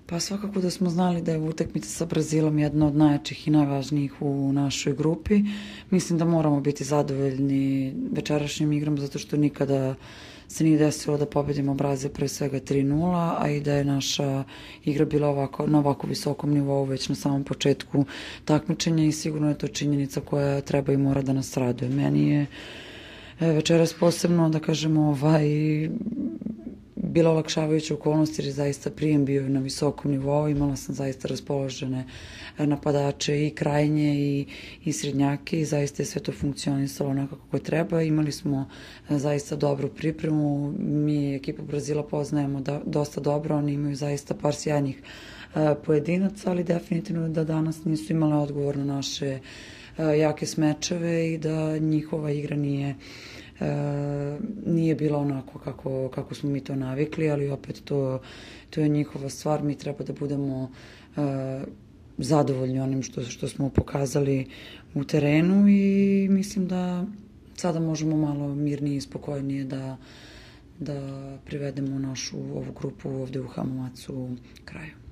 Pa svakako da smo znali da je utakmica sa Brazilom jedna od najjačih i najvažnijih u našoj grupi. Mislim da moramo biti zadovoljni večerašnjim igrom zato što nikada se nije desilo da pobedimo Brazil pre svega 3:0, a i da je naša igra bila na ovako visokom nivou već na samom početku takmičenja i sigurno je to činjenica koja treba i mora da nas raduje. Meni je večeras posebno, da kažemo, bila olakšavajuća okolnost jer je zaista prijem bio na visokom nivou, imala sam zaista raspoložene napadače i krajnje i srednjake i zaista je sve to funkcionisalo onako kako treba. Imali smo zaista dobru pripremu, mi ekipu Brazila poznajemo dosta dobro, oni imaju zaista par sjajnih pojedinaca, ali definitivno da danas nisu imale odgovor na naše jake smečeve i da njihova igra nije bila onako kako smo mi to navikli, ali opet to je njihova stvar, mi treba da budemo zadovoljni onim što smo pokazali u terenu i mislim da sada možemo malo mirnije i spokojnije da privedemo našu ovu grupu ovde u Hamamatsu kraju.